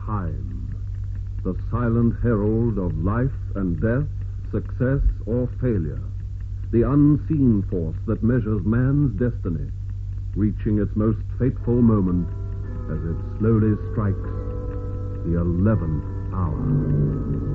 Time, the silent herald of life and death, success or failure, the unseen force that measures man's destiny, reaching its most fateful moment as it slowly strikes the 11th hour.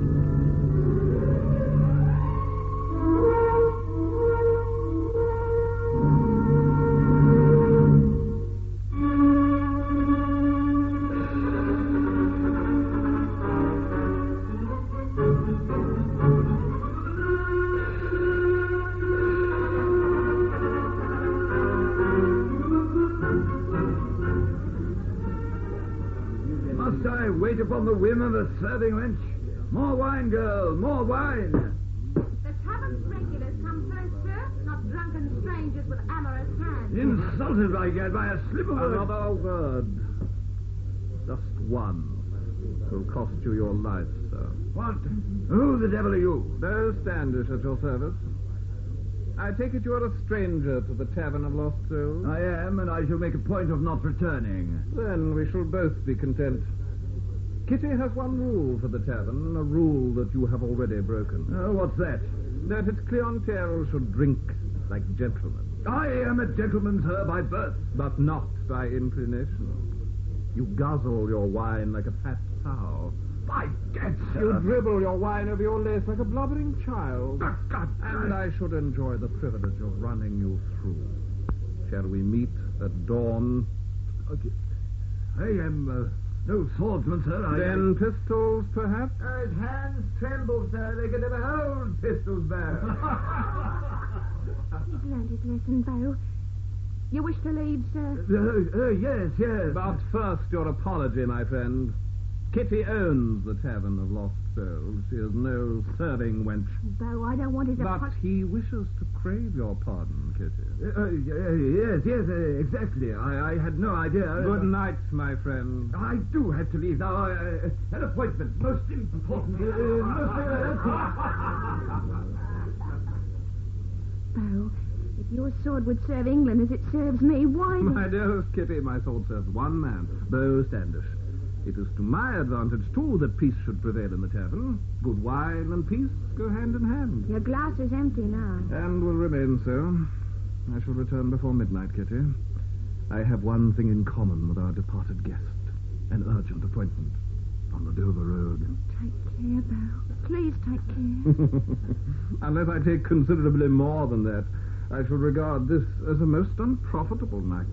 Must I wait upon the whim of a serving wench? More wine, girl, more wine. The tavern's regulars come first, sir, not drunken strangers with amorous hands. Insulted, I get, by a slip of a... Another word. Just one. Will cost you your life, sir. What? Who the devil are you? Beau Standish at your service. I take it you are a stranger to the Tavern of Lost Souls? I am, and I shall make a point of not returning. Then we shall both be content. Kitty has one rule for the tavern, a rule that you have already broken. What's that? That its clientele should drink like gentlemen. I am a gentleman, sir, by birth. But not by inclination. You guzzle your wine like a fat sow. By gad, sir. You dribble your wine over your lace like a blubbering child. God, And I should enjoy the privilege of running you through. Shall we meet at dawn? Okay. I am no swordsman, sir. Then pistols, perhaps? His hands tremble, sir. They can never hold pistols back. He's learned his lesson, Beau. You wish to leave, sir? Yes. But first, your apology, my friend. Kitty owns the Tavern of Lost Souls. She is no serving wench. Beau, I don't want his But he wishes to crave your pardon, Kitty. Yes, exactly. I had no idea. Good night, my friend. I do have to leave now. An appointment, most important. Beau, if your sword would serve England as it serves me, why... My dearest Kitty, my sword serves one man, Beau Standish. It is to my advantage, too, that peace should prevail in the tavern. Good wine and peace go hand in hand. Your glass is empty now. And will remain so. I shall return before midnight, Kitty. I have one thing in common with our departed guest. An urgent appointment on the Dover Road. Take care, Beau. Please take care. Unless I take considerably more than that, I shall regard this as a most unprofitable night.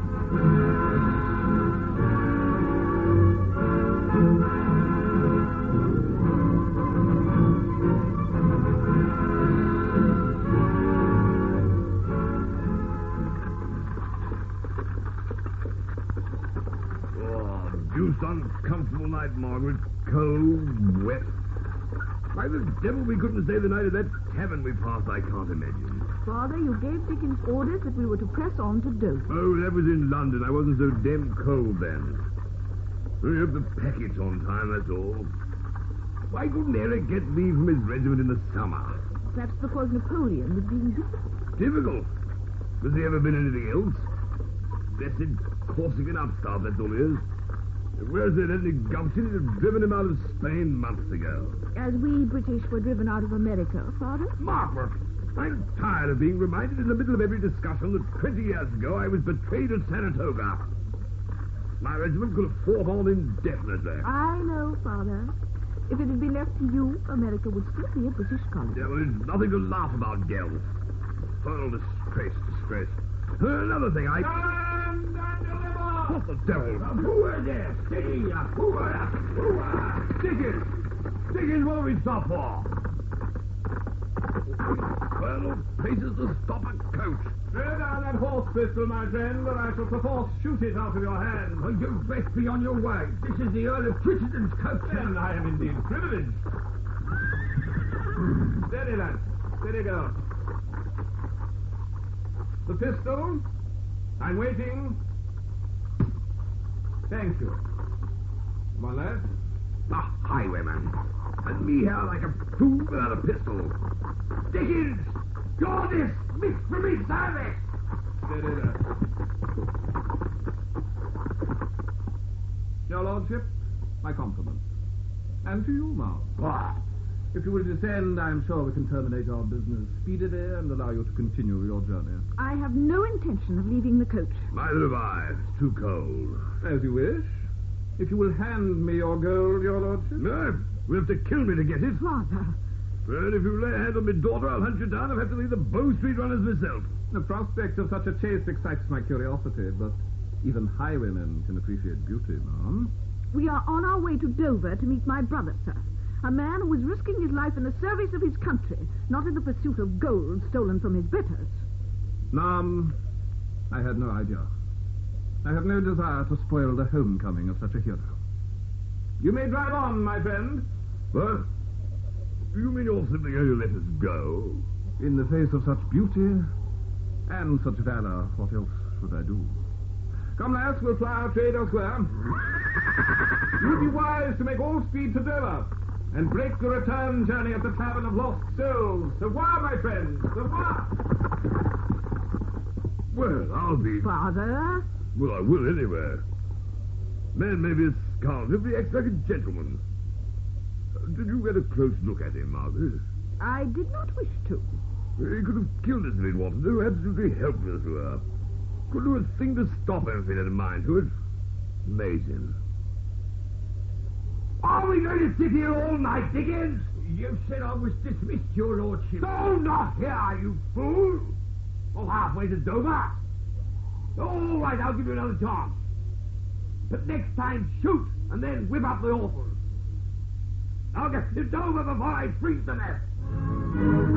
Deuced uncomfortable night, Margaret. Cold, wet. Why the devil we couldn't stay the night at that tavern we passed, I can't imagine. Father, you gave Dickens orders that we were to press on to Dover. Oh, that was in London. I wasn't so damn cold then. We hope the packet's on time, that's all. Why couldn't Eric get leave from his regiment in the summer? Perhaps because Napoleon was being difficult. Difficult? Has there ever been anything else? Blessed Corsican upstart, that's all he is. Where's that Anthony Gumption? He'd have driven him out of Spain months ago. As we British were driven out of America, Father. Margaret, I'm tired of being reminded in the middle of every discussion that 20 years ago I was betrayed at Saratoga. My regiment could have fought on indefinitely. I know, Father. If it had been left to you, America would still be a British colony. Yeah, well, there's nothing to laugh about, Gels. Total disgrace. Another thing, What the devil? Who is this? Dickens, what are we stop for? Colonel paces to stop a coach. Throw down that horse pistol, my friend, or I shall perforce shoot it out of your hand. Well, you best be on your way. This is the Earl of Crittenden coach. Then I am indeed privileged. Steady, lad. Steady, go. The pistol. I'm waiting. Thank you. Come on, lad. A highwayman. And me here like a fool without a pistol. Dickens! You're dismissed from his service! Steady, lad. Your lordship, My compliments. And to you, Miles. What? If you will descend, I am sure we can terminate our business speedily and allow you to continue your journey. I have no intention of leaving the coach. Neither have I. It's too cold. As you wish. If you will hand me your gold, your lordship. No, you'll have to kill me to get it. Father, And if you lay a hand on my daughter, I'll hunt you down. I'll have to leave the Bow Street runners myself. The prospect of such a chase excites my curiosity, but even highwaymen can appreciate beauty, ma'am. we are on our way to Dover to meet my brother, sir. A man who is risking his life in the service of his country, not in the pursuit of gold stolen from his betters. Ma'am, I had no idea. I have no desire to spoil the homecoming of such a hero. You may drive on, my friend. What? You mean you're simply going to let us go? In the face of such beauty and such valor, what else should I do? Come, lass, we'll fly our trade elsewhere. You'd be wise to make all speed to Dover and break the return journey at the Tavern of Lost Souls. Au revoir, my friends. Au revoir. Well, I'll be... Father? Well, I will anyway. Man may be a scoundrel, but he acts like a gentleman. Did you get a close look at him, Margaret? I did not wish to. He could have killed us if he'd wanted to. Absolutely helpless we were. Couldn't do a thing to stop him if he had a mind to it. Amazing. Are we going to sit here all night, Dickens? You said I was dismissed, your lordship. So not here, you fool! Oh, halfway to Dover. All right, I'll give you another chance. But next time, shoot, and then whip up the horses. I'll get to Dover before I freeze to death.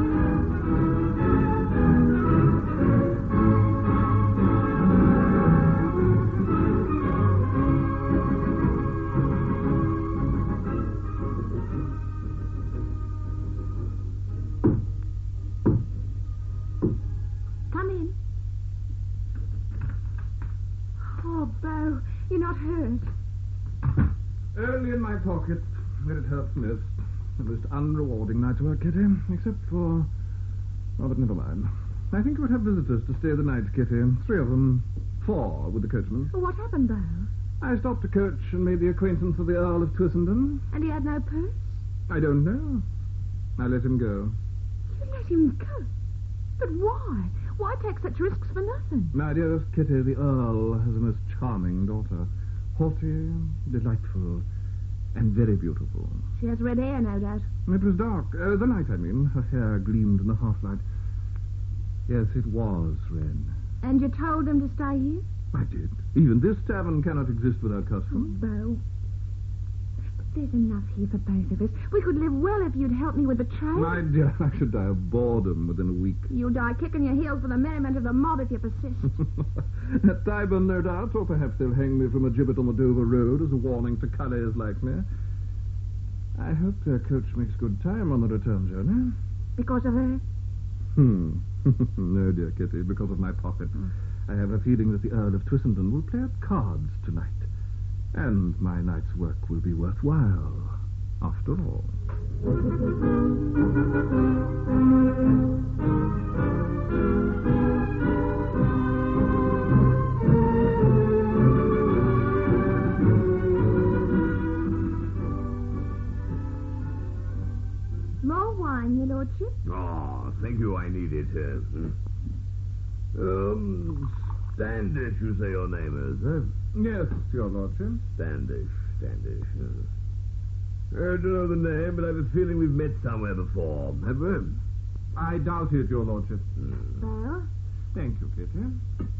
Come in. Oh, Bo, you're not hurt. Only in my pocket, where it hurts most. The most unrewarding night's work, Kitty, except for... Oh, but never mind. I think you would have visitors to stay the night, Kitty. 3 of them. 4 with the coachman. What happened, Bo? I stopped the coach and made the acquaintance of the Earl of Twissenden. And he had no purse? I don't know. I let him go. You let him go? But why? Why take such risks for nothing? My dearest Kitty, the Earl has a most charming daughter. Haughty, delightful, and very beautiful. She has red hair, no doubt. It was dark. The night, I mean. Her hair gleamed in the half-light. Yes, it was red. And you told them to stay here? I did. Even this tavern cannot exist without custom. Bo, there's enough here for both of us. We could live well if you'd help me with the trade. My dear, I should die of boredom within a week. You'll die kicking your heels for the merriment of the mob if you persist. At Tyburn, no doubt, or perhaps they'll hang me from a gibbet on the Dover Road as a warning to cullers like me. I hope their coach makes good time on the return journey. Because of her? No, dear Kitty, because of my pocket. I have a feeling that the Earl of Twissenden will play at cards tonight. And my night's work will be worthwhile, after all. More wine, your lordship? Oh, thank you, I need it. Standish, you say your name is, huh? Yes, your lordship. Standish. I don't know the name, but I have a feeling we've met somewhere before. Have we? I doubt it, your lordship. Well? Thank you, Kitty.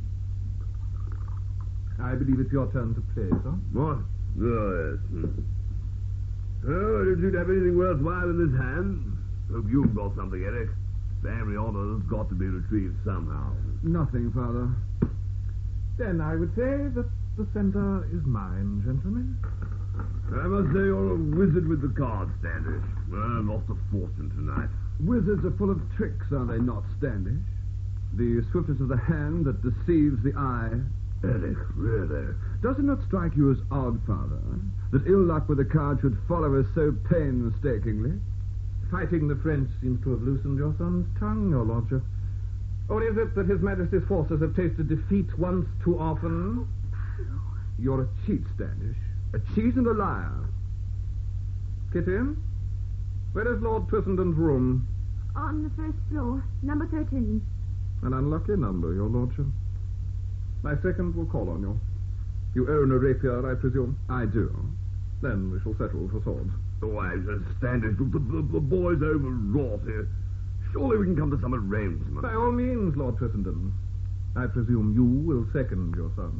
I believe it's your turn to play, sir. What? Oh, yes. Oh, I don't seem to have anything worthwhile in this hand. Hope you've got something, Eric. Family honor's got to be retrieved somehow. Nothing, Father. Then I would say that the center is mine, gentlemen. I must say you're a wizard with the cards, Standish. I lost a fortune tonight. Wizards are full of tricks, are they not, Standish? The swiftness of the hand that deceives the eye. Eric, really? Does it not strike you as odd, Father, that ill luck with the card should follow us so painstakingly? Fighting the French seems to have loosened your son's tongue, your lordship. Or is it that His Majesty's forces have tasted defeat once too often? You're a cheat, Standish. A cheat and a liar. Kitty, where is Lord Twissenden's room? On the first floor, number 13. An unlucky number, your lordship. My second will call on you. You own a rapier, I presume? I do. Then we shall settle for swords. Oh, I understand it. The boy's overwrought here. Surely we can come to some arrangement. By all means, Lord Twissenden. I presume you will second your son.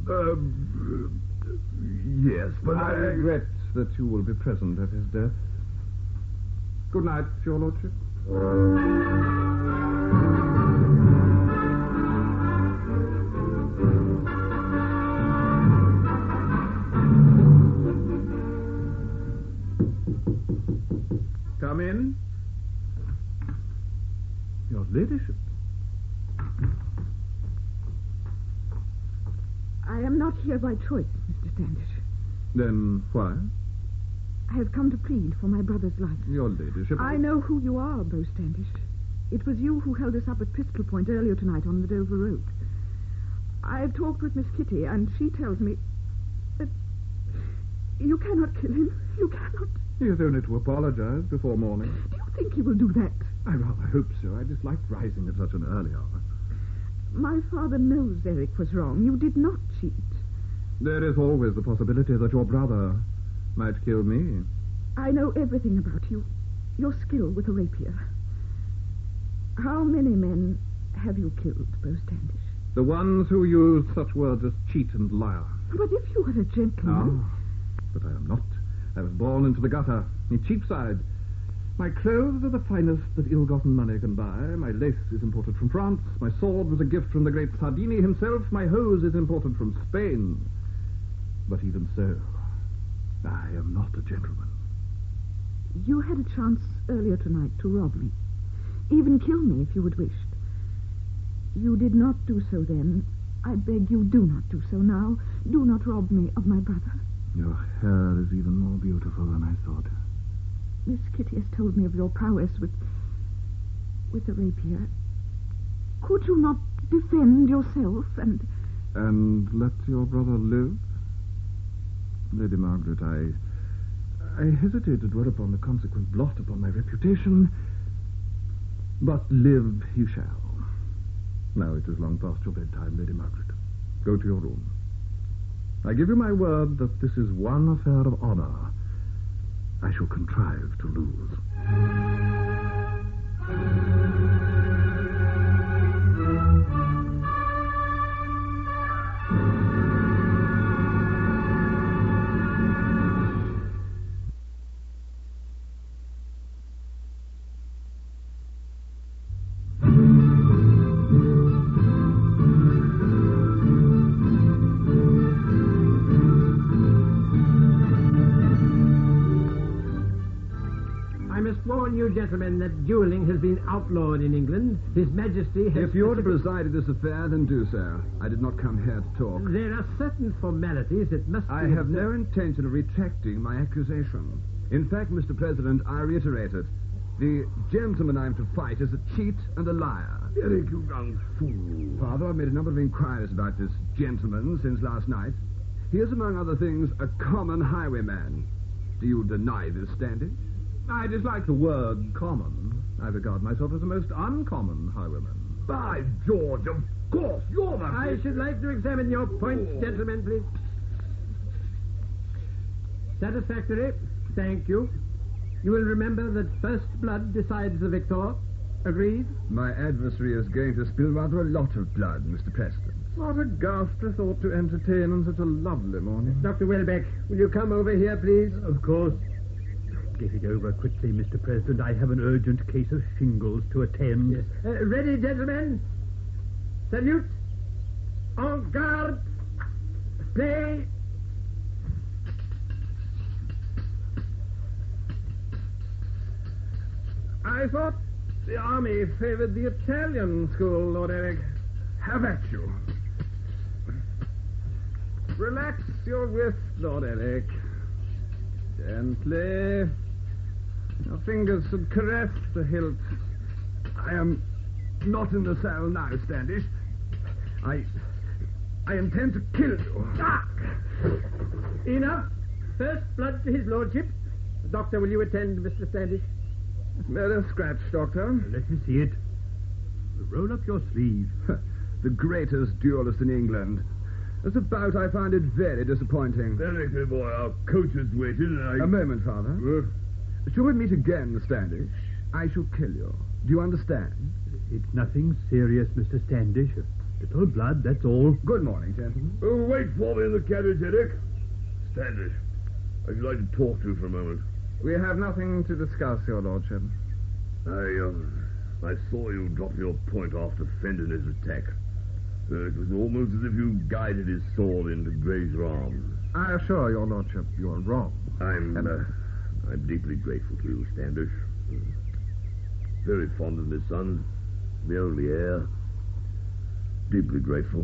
Yes, but I regret that you will be present at his death. Good night, your lordship. Come in. Your ladyship. I am not here by choice, Mr. Standish. Then why? I have come to plead for my brother's life. Your ladyship. I know who you are, Beau Standish. It was you who held us up at Pistol Point earlier tonight on the Dover Road. I've talked with Miss Kitty, and she tells me that you cannot kill him. You cannot. He has only to apologize before morning. Do you think he will do that? I rather hope so. I dislike rising at such an early hour. My father knows Eric was wrong. You did not cheat. There is always the possibility that your brother might kill me. I know everything about you. Your skill with a rapier. How many men have you killed, Beau Standish? The ones who use such words as cheat and liar. But if you were a gentleman... But I am not. I was born into the gutter, in Cheapside. My clothes are the finest that ill-gotten money can buy. My lace is imported from France. My sword was a gift from the great Sardini himself. My hose is imported from Spain. But even so, I am not a gentleman. You had a chance earlier tonight to rob me. Even kill me if you had wished. You did not do so then. I beg you, do not do so now. Do not rob me of my brother. Your hair is even more beautiful than I thought. Miss Kitty has told me of your prowess with the rapier. Could you not defend yourself and let your brother live? Lady Margaret, I hesitate to dwell upon the consequent blot upon my reputation, but live he shall. Now it is long past your bedtime, Lady Margaret. Go to your room. I give you my word that this is one affair of honor I shall contrive to lose. Gentlemen, that dueling has been outlawed in England. His Majesty has... If you're to preside at this affair, then do so. I did not come here to talk. There are certain formalities that must be... I have no intention of retracting my accusation. In fact, Mr. President, I reiterate it. The gentleman I'm to fight is a cheat and a liar. Eric, you young fool. Father, I've made a number of inquiries about this gentleman since last night. He is, among other things, a common highwayman. Do you deny this, Standish? I dislike the word common. I regard myself as the most uncommon highwayman. By George, of course, you're the... I should like to examine your points, gentlemen, please. Satisfactory. Thank you. You will remember that first blood decides the victor. Agreed? My adversary is going to spill rather a lot of blood, Mr. Preston. What a ghastly thought to entertain on such a lovely morning. Dr. Welbeck, will you come over here, please? Of course. Get it over quickly, Mr. President. I have an urgent case of shingles to attend. Yes. Ready, gentlemen? Salute. En garde. Play. I thought the army favored the Italian school, Lord Eric. Have at you. Relax your wrist, Lord Eric. Gently. Your fingers should caress the hilt. I am not in the cell now, Standish. I intend to kill you. Ah! Enough. first blood to his lordship. Doctor, will you attend Mr. Standish? Murder scratch, Doctor. Let me see it. Roll up your sleeve. The greatest duelist in England. As a bout, I find it very disappointing. Derek, dear boy, our coach has waited, and A moment, Father. Should we meet again, Standish, I shall kill you. Do you understand? It's nothing serious, Mr. Standish. Little blood, that's all. Good morning, gentlemen. Wait for me in the carriage, Eric. Standish, I'd like to talk to you for a moment. We have nothing to discuss, Your Lordship. I saw you drop your point after Fenden's attack. It was almost as if you guided his sword into Gray's arm. I assure Your Lordship you are wrong. I'm deeply grateful to you, Standish. Very fond of my son, the only heir. Deeply grateful.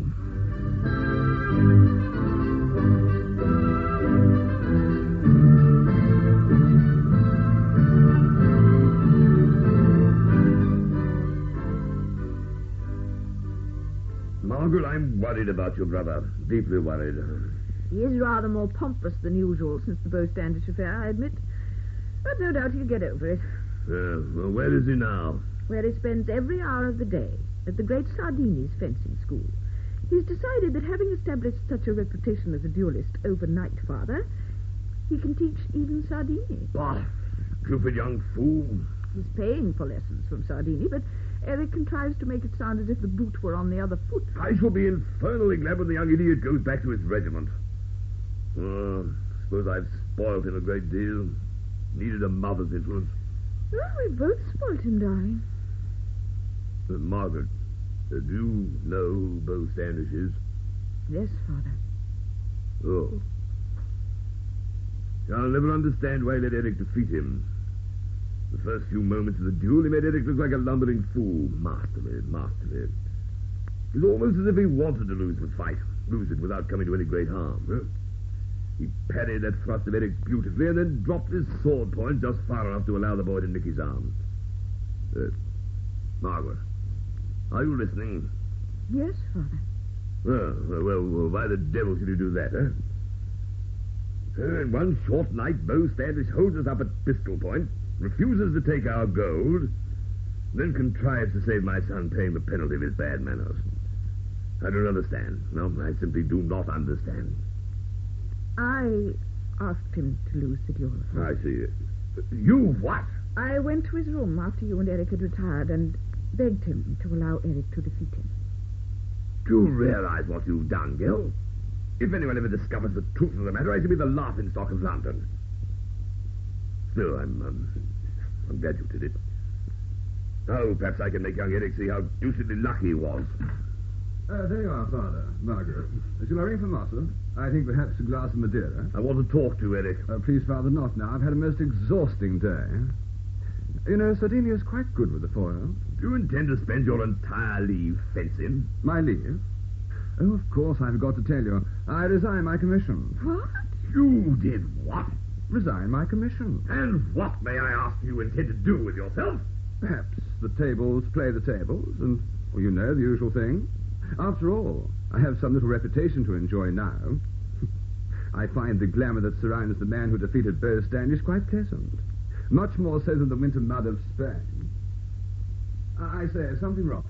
Margaret, I'm worried about your brother. Deeply worried. He is rather more pompous than usual since the Beau Standish affair, I admit. But no doubt he'll get over it. Well, where is he now? Where he spends every hour of the day, at the great Sardini's fencing school. He's decided that having established such a reputation as a duelist overnight, Father, he can teach even Sardini. Bah, stupid young fool. He's paying for lessons from Sardini, but Eric contrives to make it sound as if the boot were on the other foot. I shall be infernally glad when the young idiot goes back to his regiment. Suppose I've spoilt him a great deal. Needed a mother's influence. Well, we both spoilt him, darling. Margaret, do you know who Beau Standish is? Yes, Father. Oh. I'll never understand why he let Eric defeat him. The first few moments of the duel, he made Eric look like a lumbering fool. Masterly. It was almost as if he wanted to lose the fight. Lose it without coming to any great harm. Huh? He parried that thrust of Eric beautifully and then dropped his sword point just far enough to allow the boy to nick his arm. Margaret, are you listening? Yes, Father. Well, why the devil should you do that, huh? In one short night, Beau Standish holds us up at pistol point, refuses to take our gold, then contrives to save my son paying the penalty of his bad manners. I don't understand. No, I simply do not understand. I asked him to lose the duel. I see. You what? I went to his room after you and Eric had retired and begged him to allow Eric to defeat him. Do you realize what you've done, Gil? If anyone ever discovers the truth of the matter, I shall be the laughingstock of London. Still, I'm glad you did it. Oh, perhaps I can make young Eric see how deucedly lucky he was. There you are, Father. Margaret. Shall I ring for Master? I think perhaps a glass of Madeira. I want to talk to you, Eric. Please, Father, not now. I've had a most exhausting day. You know, Sardini is quite good with the foil. Do you intend to spend your entire leave fencing? My leave? Oh, of course, I forgot to tell you. I resigned my commission. What? You did what? Resign my commission. And what, may I ask, you intend to do with yourself? Perhaps the tables play the tables, and, well, you know, the usual thing. After all, I have some little reputation to enjoy now. I find the glamour that surrounds the man who defeated Beau Standish quite pleasant. Much more so than the winter mud of Spain. I say, is something wrong?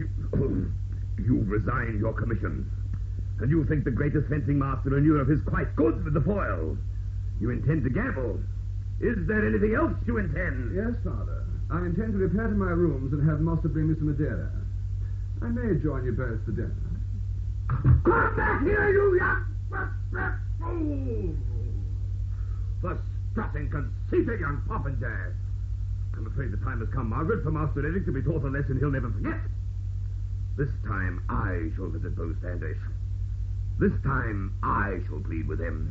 You've resigned your commission. And you think the greatest fencing master in Europe is quite good with the foil. You intend to gamble. Is there anything else you intend? Yes, Father. I intend to repair to my rooms and have Master bring me some Madeira. I may join you both for dinner. Come back here, you young fool! The strutting, conceited young popinjay. I'm afraid the time has come, Margaret, for Master Eric to be taught a lesson he'll never forget. This time I shall visit Beau Standish. This time I shall plead with him.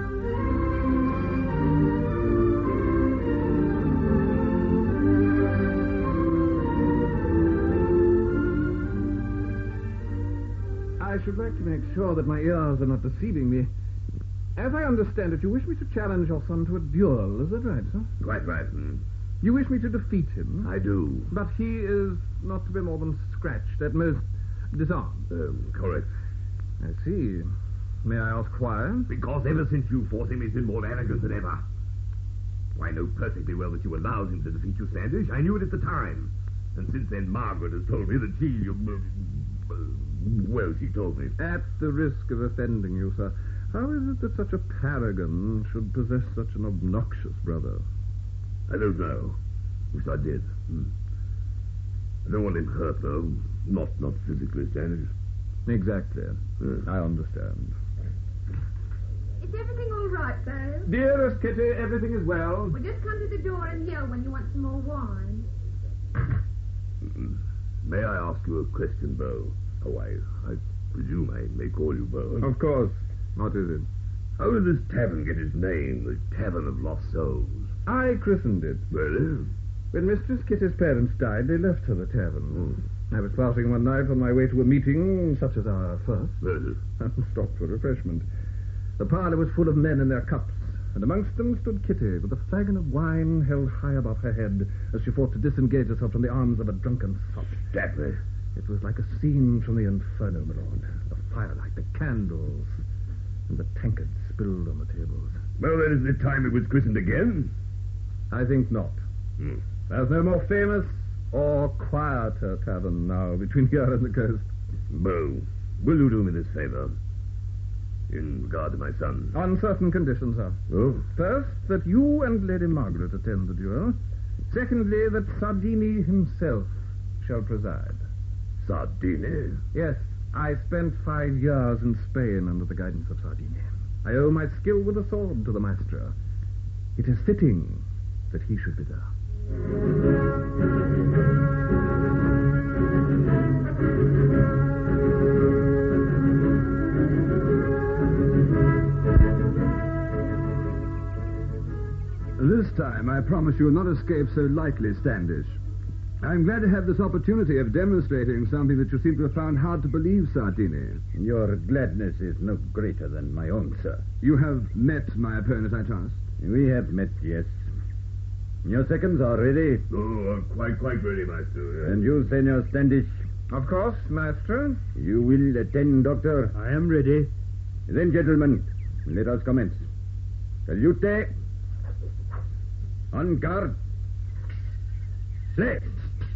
I should like to make sure that my ears are not deceiving me. As I understand it, you wish me to challenge your son to a duel. Is that right, sir? Quite right. You wish me to defeat him? I do. But he is not to be more than scratched, at most disarmed. Correct. I see. May I ask why? Because ever since you fought him, he's been more arrogant than ever. I know perfectly well that you allowed him to defeat you, Standish. I knew it at the time. And since then, Margaret has told me that she... well, she told me. At the risk of offending you, sir, how is it that such a paragon should possess such an obnoxious brother? I don't know. Wish I did. I don't want him hurt, though. Not physically, Standish. Exactly. I understand. Is everything all right, Beau? Dearest Kitty, everything is well. Well, just come to the door and yell when you want some more wine. May I ask you a question, Beau? Oh, I presume I may call you Beau. Of course. What is it? How did this tavern get its name, the Tavern of Lost Souls? I christened it. Really? When Mistress Kitty's parents died, they left her the tavern. I was passing one night on my way to a meeting, such as our first, Really? and stopped for refreshment. The parlour was full of men in their cups, and amongst them stood Kitty, with a flagon of wine held high above her head, as she fought to disengage herself from the arms of a drunken sot. Exactly. It was like a scene from the Inferno, my lord. The firelight, the candles, and the tankards spilled on the tables. Well, then, is it time it was christened again? I think not. There's no more famous or quieter tavern now between here and the coast. Beau, will you do me this favor? In regard to my son. On certain conditions, sir. Oh? First, that you and Lady Margaret attend the duel. Secondly, that Sardini himself shall preside. Sardini? Yes, I spent 5 years in Spain under the guidance of Sardini. I owe my skill with the sword to the maestro. It is fitting that he should be there. This time, I promise you'll not escape so lightly, Standish. I'm glad to have this opportunity of demonstrating something that you seem to have found hard to believe, Sardini. Your gladness is no greater than my own, sir. You have met my opponent, I trust? We have met, yes. Your seconds are ready. Oh, I'm quite ready, Master. And you, Senor Standish? Of course, maestro. You will attend, Doctor? I am ready. Then, gentlemen, let us commence. Salute. On guard. Play.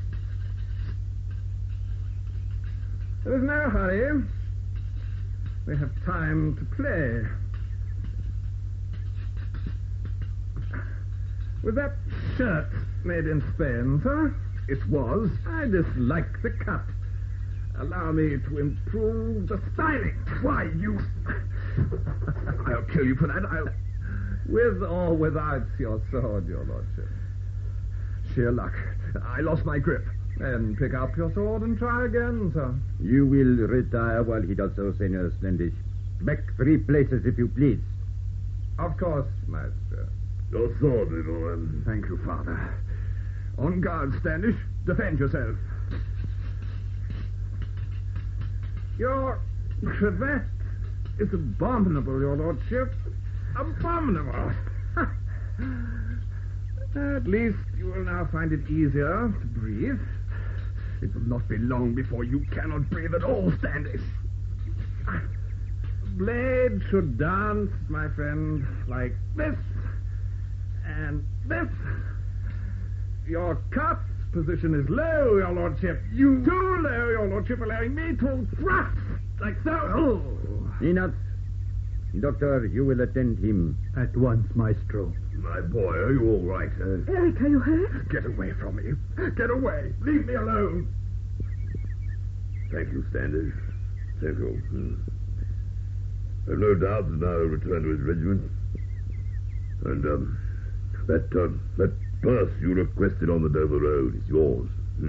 There is no hurry. We have time to play. Was that shirt made in Spain, sir? It was. I dislike the cut. Allow me to improve the styling. Why, you... I'll kill you for that. With or without your sword, your lordship. Sheer luck. I lost my grip. Then pick up your sword and try again, sir. You will retire while he does so, Senor Standish. Back 3 places, if you please. Of course, maestro. Your sword, little one. Thank you, Father. On guard, Standish. Defend yourself. Your cravat is abominable, your lordship. Abominable. At least you will now find it easier to breathe. It will not be long before you cannot breathe at all, Standish. The blade should dance, my friend, like this and this. Your cut position is low, your lordship. Too low, your lordship, allowing me to thrust like so. Oh. Enough. Doctor, you will attend him. At once, Maestro. My boy, are you all right, Eric, are you hurt? Get away from me. Get away. Leave me alone. Thank you, Standish. Thank you. I've no doubt that now he'll return to his regiment. And, that purse you requested on the Dover Road is yours.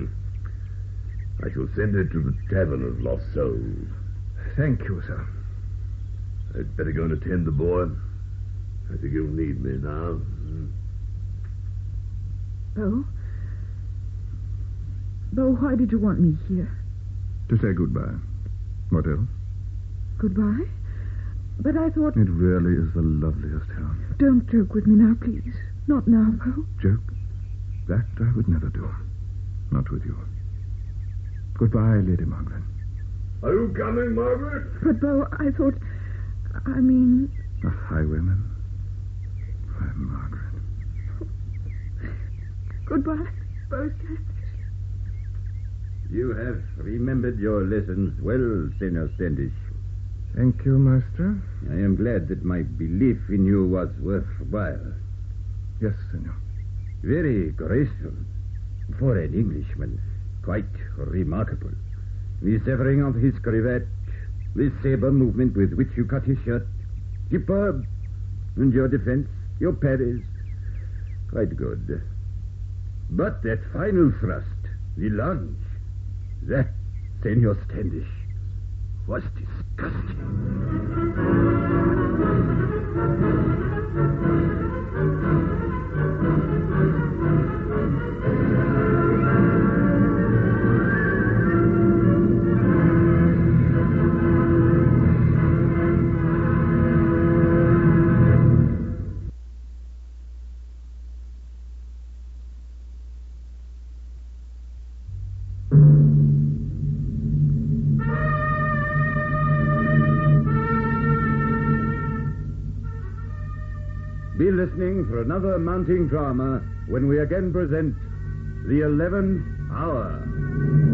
I shall send it to the Tavern of Lost Souls. Thank you, sir. I'd better go and attend the boy. I think he'll need me now. Beau, why did you want me here? To say goodbye. What else? Goodbye? But I thought... It really is the loveliest house. Don't joke with me now, please. Not now, Beau. Joke? That I would never do. Not with you. Goodbye, Lady Margaret. Are you coming, Margaret? But, Beau, I I mean... A highwayman? Why, Margaret. Goodbye, both Standish. You have remembered your lessons well, Senor Standish. Thank you, Master. I am glad that my belief in you was worthwhile. Yes, Senor. Very graceful. For an Englishman, quite remarkable. The severing of his cravat, the saber movement with which you cut his shirt, superb. And your defense, your parries, quite good. But that final thrust, the lunge, that, Senor Standish, was disgusting. Be listening for another mounting drama when we again present The 11th Hour.